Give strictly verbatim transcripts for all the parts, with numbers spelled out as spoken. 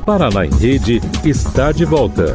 Paraná em Rede está de volta.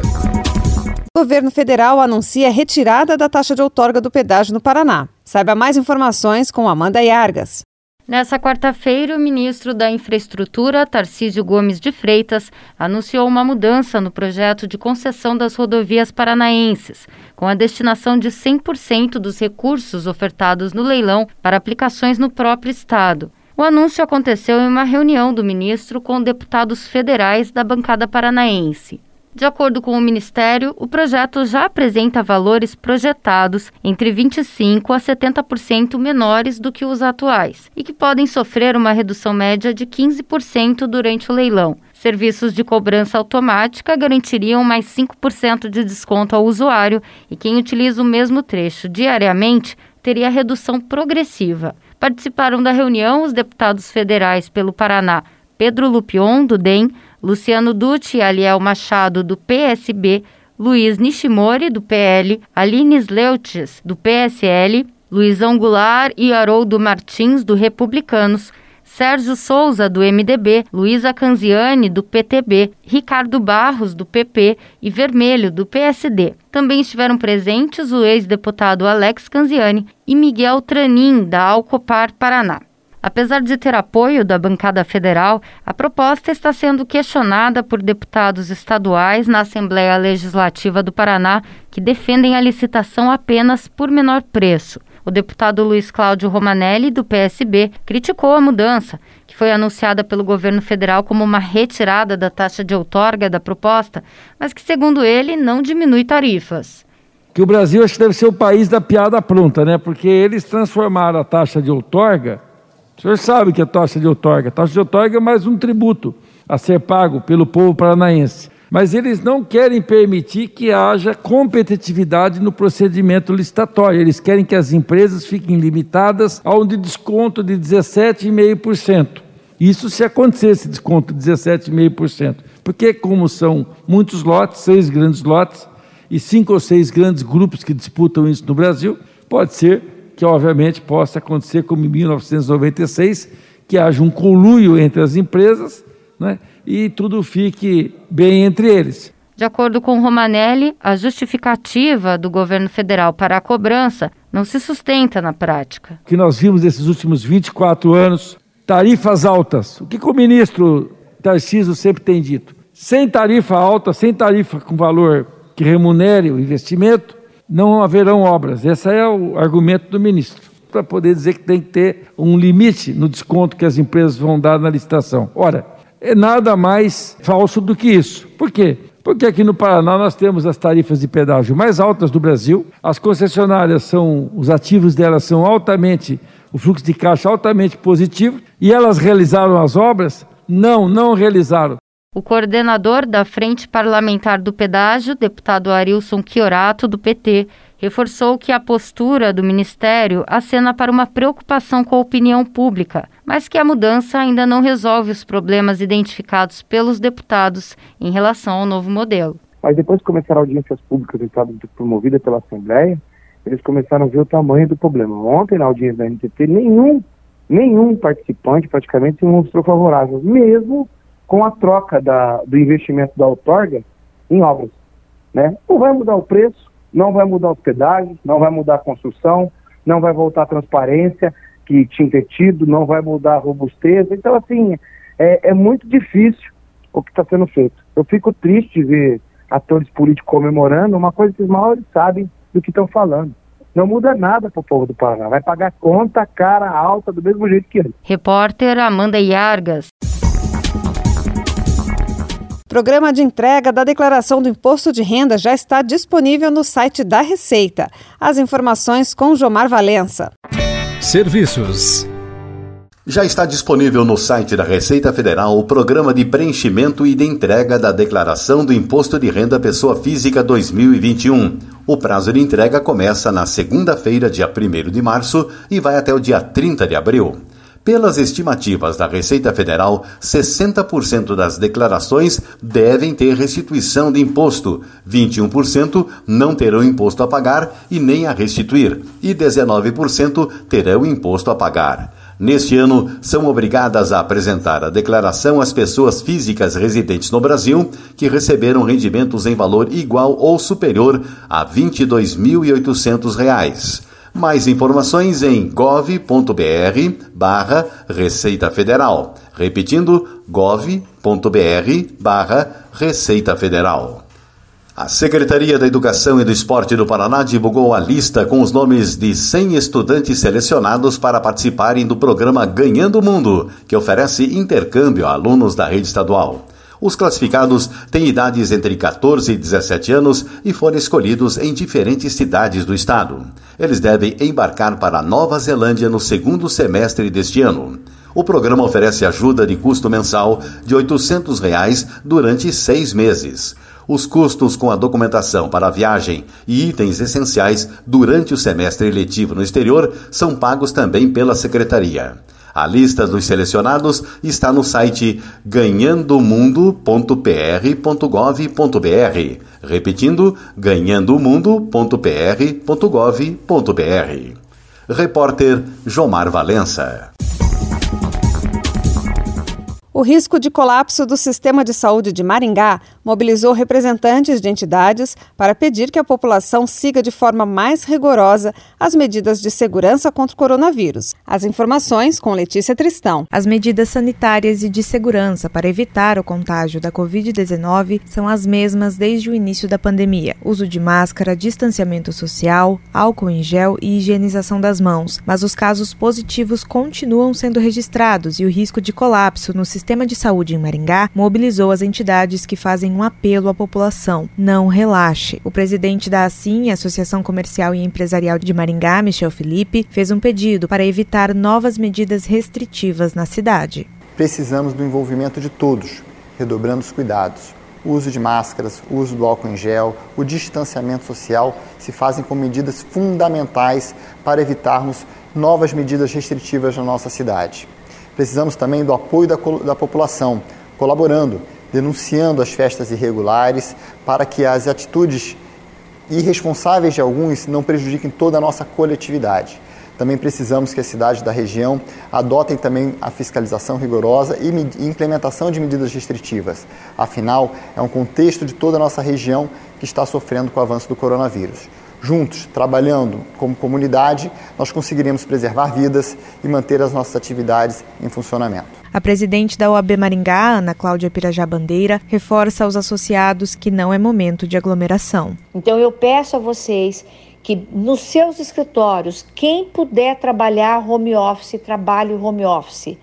O governo federal anuncia a retirada da taxa de outorga do pedágio no Paraná. Saiba mais informações com Amanda Yargas. Nessa quarta-feira, o ministro da Infraestrutura, Tarcísio Gomes de Freitas, anunciou uma mudança no projeto de concessão das rodovias paranaenses, com a destinação de cem por cento dos recursos ofertados no leilão para aplicações no próprio estado. O anúncio aconteceu em uma reunião do ministro com deputados federais da bancada paranaense. De acordo com o Ministério, o projeto já apresenta valores projetados entre vinte e cinco por cento a setenta por cento menores do que os atuais e que podem sofrer uma redução média de quinze por cento durante o leilão. Serviços de cobrança automática garantiriam mais cinco por cento de desconto ao usuário e quem utiliza o mesmo trecho diariamente teria redução progressiva. Participaram da reunião os deputados federais pelo Paraná, Pedro Lupion, do D E M, Luciano Dutti e Aliel Machado, do P S B, Luiz Nishimori, do P L, Aline Sleutges, do P S L, Luizão Goulart e Haroldo Martins, do Republicanos, Sérgio Souza, do M D B, Luísa Canziani, do P T B, Ricardo Barros, do P P e Vermelho, do P S D. Também estiveram presentes o ex-deputado Alex Canziani e Miguel Tranin, da Alcopar Paraná. Apesar de ter apoio da bancada federal, a proposta está sendo questionada por deputados estaduais na Assembleia Legislativa do Paraná que defendem a licitação apenas por menor preço. O deputado Luiz Cláudio Romanelli, do P S B, criticou a mudança, que foi anunciada pelo governo federal como uma retirada da taxa de outorga da proposta, mas que, segundo ele, não diminui tarifas. Que o Brasil acho que deve ser o país da piada pronta, né? Porque eles transformaram a taxa de outorga. O senhor sabe que a taxa de outorga, a taxa de outorga é mais um tributo a ser pago pelo povo paranaense. Mas eles não querem permitir que haja competitividade no procedimento licitatório. Eles querem que as empresas fiquem limitadas a um desconto de dezessete vírgula cinco por cento. Isso se acontecer esse desconto de dezessete vírgula cinco por cento. Porque como são muitos lotes, seis grandes lotes, e cinco ou seis grandes grupos que disputam isso no Brasil, pode ser que obviamente possa acontecer como em mil novecentos e noventa e seis, que haja um conluio entre as empresas, né, e tudo fique bem entre eles. De acordo com Romanelli, a justificativa do governo federal para a cobrança não se sustenta na prática. O que nós vimos nesses últimos vinte e quatro anos, tarifas altas. O que, que o ministro Tarcísio sempre tem dito? Sem tarifa alta, sem tarifa com valor que remunere o investimento, não haverão obras. Esse é o argumento do ministro, para poder dizer que tem que ter um limite no desconto que as empresas vão dar na licitação. Ora, é nada mais falso do que isso. Por quê? Porque aqui no Paraná nós temos as tarifas de pedágio mais altas do Brasil, as concessionárias são, os ativos delas são altamente, o fluxo de caixa altamente positivo, e elas realizaram as obras? Não, não realizaram. O coordenador da Frente Parlamentar do Pedágio, deputado Arilson Chiorato, do P T, reforçou que a postura do Ministério acena para uma preocupação com a opinião pública, mas que a mudança ainda não resolve os problemas identificados pelos deputados em relação ao novo modelo. Mas depois que começaram audiências públicas promovidas pela Assembleia, eles começaram a ver o tamanho do problema. Ontem, na audiência da N T T, nenhum, nenhum participante praticamente se mostrou favorável, mesmo com a troca da, do investimento da outorga em obras, né? Não vai mudar o preço, não vai mudar os pedágios, não vai mudar a construção, não vai voltar a transparência que tinha que ter tido, não vai mudar a robustez. Então, assim, é, é muito difícil o que está sendo feito. Eu fico triste de ver atores políticos comemorando uma coisa que os maiores sabem do que estão falando. Não muda nada para o povo do Paraná. Vai pagar conta cara alta do mesmo jeito que ele. Repórter Amanda Yargas. O programa de entrega da declaração do Imposto de Renda já está disponível no site da Receita. As informações com Jomar Valença. Serviços. Já está disponível no site da Receita Federal o programa de preenchimento e de entrega da declaração do Imposto de Renda Pessoa Física dois mil e vinte e um. O prazo de entrega começa na segunda-feira, dia primeiro de março, e vai até o dia trinta de abril. Pelas estimativas da Receita Federal, sessenta por cento das declarações devem ter restituição de imposto, vinte e um por cento não terão imposto a pagar e nem a restituir, e dezenove por cento terão imposto a pagar. Neste ano, são obrigadas a apresentar a declaração às pessoas físicas residentes no Brasil que receberam rendimentos em valor igual ou superior a vinte e dois mil e oitocentos reais. Mais informações em gov ponto br barra Receita Federal. Repetindo, gov ponto br barra Receita Federal. A Secretaria da Educação e do Esporte do Paraná divulgou a lista com os nomes de cem estudantes selecionados para participarem do programa Ganhando o Mundo, que oferece intercâmbio a alunos da rede estadual. Os classificados têm idades entre catorze e dezessete anos e foram escolhidos em diferentes cidades do estado. Eles devem embarcar para Nova Zelândia no segundo semestre deste ano. O programa oferece ajuda de custo mensal de oitocentos reais durante seis meses. Os custos com a documentação para a viagem e itens essenciais durante o semestre letivo no exterior são pagos também pela Secretaria. A lista dos selecionados está no site ganhando mundo ponto p r ponto gov ponto b r. Repetindo, ganhando mundo ponto p r ponto gov ponto b r. Repórter Jomar Valença. O risco de colapso do sistema de saúde de Maringá mobilizou representantes de entidades para pedir que a população siga de forma mais rigorosa as medidas de segurança contra o coronavírus. As informações com Letícia Tristão. As medidas sanitárias e de segurança para evitar o contágio da covid dezenove são as mesmas desde o início da pandemia. Uso de máscara, distanciamento social, álcool em gel e higienização das mãos. Mas os casos positivos continuam sendo registrados e o risco de colapso no sistema O Sistema de Saúde em Maringá mobilizou as entidades que fazem um apelo à população. Não relaxe. O presidente da ASSIM, Associação Comercial e Empresarial de Maringá, Michel Felipe, fez um pedido para evitar novas medidas restritivas na cidade. Precisamos do envolvimento de todos, redobrando os cuidados. O uso de máscaras, o uso do álcool em gel, o distanciamento social se fazem com medidas fundamentais para evitarmos novas medidas restritivas na nossa cidade. Precisamos também do apoio da, da população, colaborando, denunciando as festas irregulares para que as atitudes irresponsáveis de alguns não prejudiquem toda a nossa coletividade. Também precisamos que as cidades da região adotem também a fiscalização rigorosa e implementação de medidas restritivas. Afinal, é um contexto de toda a nossa região que está sofrendo com o avanço do coronavírus. Juntos, trabalhando como comunidade, nós conseguiremos preservar vidas e manter as nossas atividades em funcionamento. A presidente da O A B Maringá, Ana Cláudia Pirajá Bandeira, reforça aos associados que não é momento de aglomeração. Então eu peço a vocês que nos seus escritórios, quem puder trabalhar home office, trabalhe home office.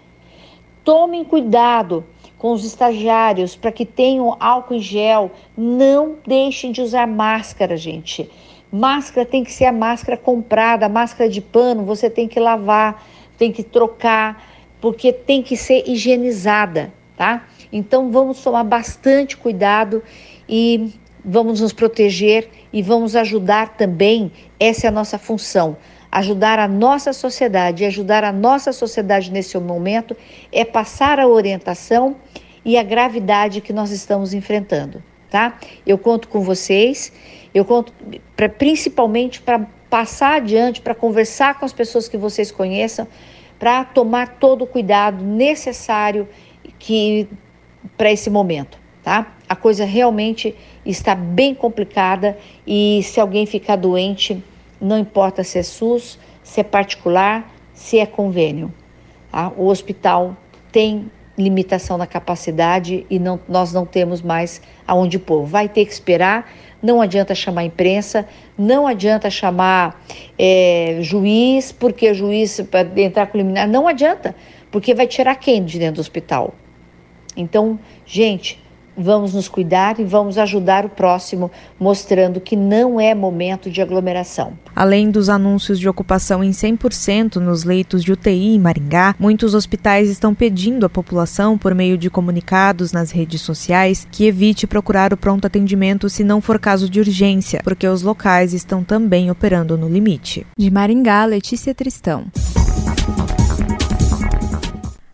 Tomem cuidado com os estagiários para que tenham álcool em gel. Não deixem de usar máscara, gente. Máscara tem que ser a máscara comprada, a máscara de pano você tem que lavar, tem que trocar, porque tem que ser higienizada, tá? Então vamos tomar bastante cuidado e vamos nos proteger e vamos ajudar também, essa é a nossa função, ajudar a nossa sociedade. E ajudar a nossa sociedade nesse momento é passar a orientação e a gravidade que nós estamos enfrentando, tá? Eu conto com vocês. Eu conto pra, principalmente para passar adiante, para conversar com as pessoas que vocês conheçam, para tomar todo o cuidado necessário que para esse momento, tá? A coisa realmente está bem complicada e se alguém ficar doente, não importa se é SUS, se é particular, se é convênio, tá? O hospital tem limitação na capacidade e não, nós não temos mais aonde pôr. Vai ter que esperar. Não adianta chamar a imprensa, não adianta chamar é, juiz, porque juiz para entrar com liminar, não adianta, porque vai tirar quem de dentro do hospital? Então, gente, vamos nos cuidar e vamos ajudar o próximo, mostrando que não é momento de aglomeração. Além dos anúncios de ocupação em cem por cento nos leitos de U T I em Maringá, muitos hospitais estão pedindo à população, por meio de comunicados nas redes sociais, que evite procurar o pronto atendimento se não for caso de urgência, porque os locais estão também operando no limite. De Maringá, Letícia Tristão.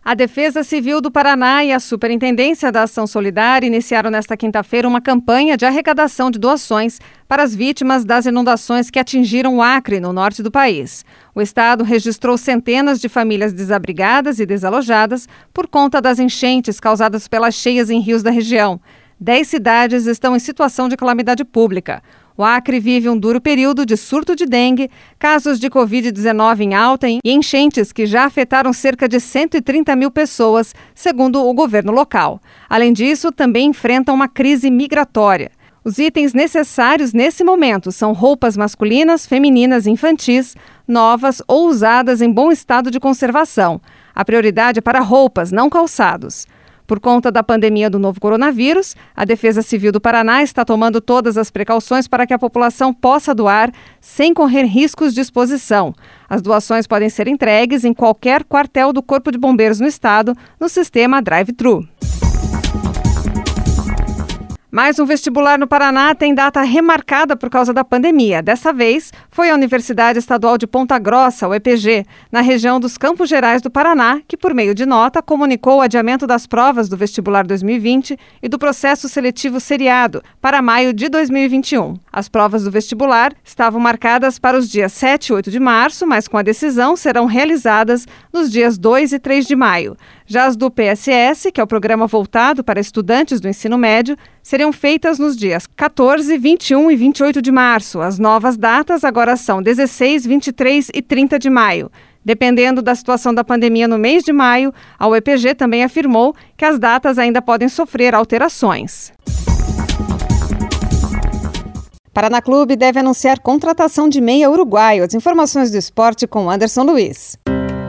A Defesa Civil do Paraná e a Superintendência da Ação Solidária iniciaram nesta quinta-feira uma campanha de arrecadação de doações para as vítimas das inundações que atingiram o Acre, no norte do país. O estado registrou centenas de famílias desabrigadas e desalojadas por conta das enchentes causadas pelas cheias em rios da região. Dez cidades estão em situação de calamidade pública. O Acre vive um duro período de surto de dengue, casos de covid dezenove em alta e enchentes que já afetaram cerca de cento e trinta mil pessoas, segundo o governo local. Além disso, também enfrenta uma crise migratória. Os itens necessários nesse momento são roupas masculinas, femininas e infantis, novas ou usadas em bom estado de conservação. A prioridade é para roupas, não calçados. Por conta da pandemia do novo coronavírus, a Defesa Civil do Paraná está tomando todas as precauções para que a população possa doar sem correr riscos de exposição. As doações podem ser entregues em qualquer quartel do Corpo de Bombeiros no estado, no sistema drive-thru. Mais um vestibular no Paraná tem data remarcada por causa da pandemia. Dessa vez, foi a Universidade Estadual de Ponta Grossa, U E P G, na região dos Campos Gerais do Paraná, que, por meio de nota, comunicou o adiamento das provas do vestibular dois mil e vinte e do processo seletivo seriado para maio de dois mil e vinte e um. As provas do vestibular estavam marcadas para os dias sete e oito de março, mas com a decisão serão realizadas nos dias dois e três de maio. Já as do P S S, que é o programa voltado para estudantes do ensino médio, seriam feitas nos dias quatorze, vinte e um e vinte e oito de março. As novas datas agora são dezesseis, vinte e três e trinta de maio. Dependendo da situação da pandemia no mês de maio, a U E P G também afirmou que as datas ainda podem sofrer alterações. Paraná Clube deve anunciar contratação de meia uruguaio. As informações do esporte com Anderson Luiz.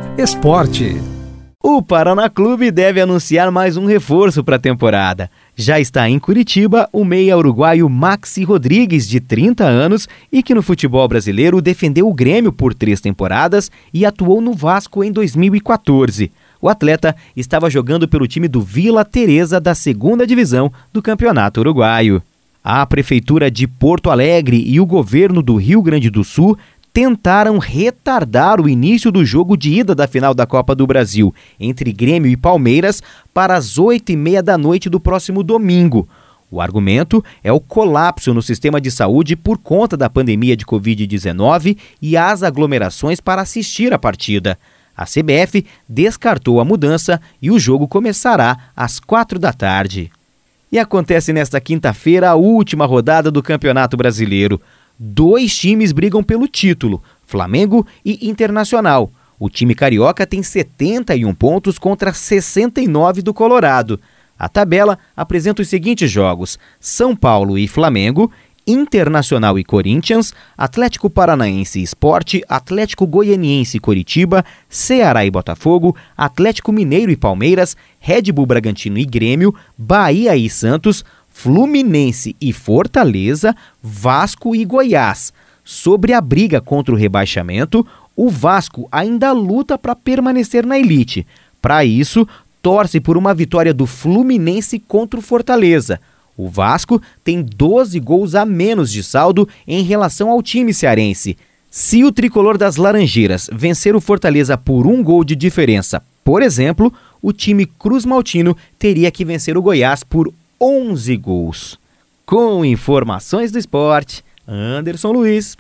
Esporte. O Paraná Clube deve anunciar mais um reforço para a temporada. Já está em Curitiba o meia uruguaio Maxi Rodrigues, de trinta anos, e que no futebol brasileiro defendeu o Grêmio por três temporadas e atuou no Vasco em dois mil e quatorze. O atleta estava jogando pelo time do Vila Teresa da segunda divisão do Campeonato Uruguaio. A Prefeitura de Porto Alegre e o governo do Rio Grande do Sul tentaram retardar o início do jogo de ida da final da Copa do Brasil entre Grêmio e Palmeiras para as oito e meia da noite do próximo domingo. O argumento é o colapso no sistema de saúde por conta da pandemia de covid dezenove e as aglomerações para assistir a partida. A C B F descartou a mudança e o jogo começará às quatro da tarde. E acontece nesta quinta-feira a última rodada do Campeonato Brasileiro. Dois times brigam pelo título, Flamengo e Internacional. O time carioca tem setenta e um pontos contra sessenta e nove do Colorado. A tabela apresenta os seguintes jogos: São Paulo e Flamengo, Internacional e Corinthians, Atlético Paranaense e Sport, Atlético Goianiense e Coritiba, Ceará e Botafogo, Atlético Mineiro e Palmeiras, Red Bull Bragantino e Grêmio, Bahia e Santos, Fluminense e Fortaleza, Vasco e Goiás. Sobre a briga contra o rebaixamento, o Vasco ainda luta para permanecer na elite. Para isso, torce por uma vitória do Fluminense contra o Fortaleza. O Vasco tem doze gols a menos de saldo em relação ao time cearense. Se o tricolor das Laranjeiras vencer o Fortaleza por um gol de diferença, por exemplo, o time cruzmaltino teria que vencer o Goiás por onze gols. Com informações do esporte, Anderson Luiz.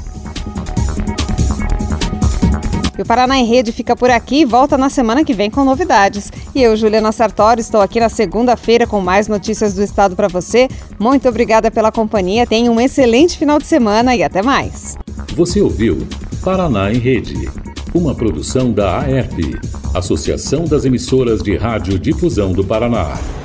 E o Paraná em Rede fica por aqui e volta na semana que vem com novidades. E eu, Juliana Sartori, estou aqui na segunda-feira com mais notícias do estado para você. Muito obrigada pela companhia, tenha um excelente final de semana e até mais. Você ouviu Paraná em Rede, uma produção da A E R P, Associação das Emissoras de Rádio Difusão do Paraná.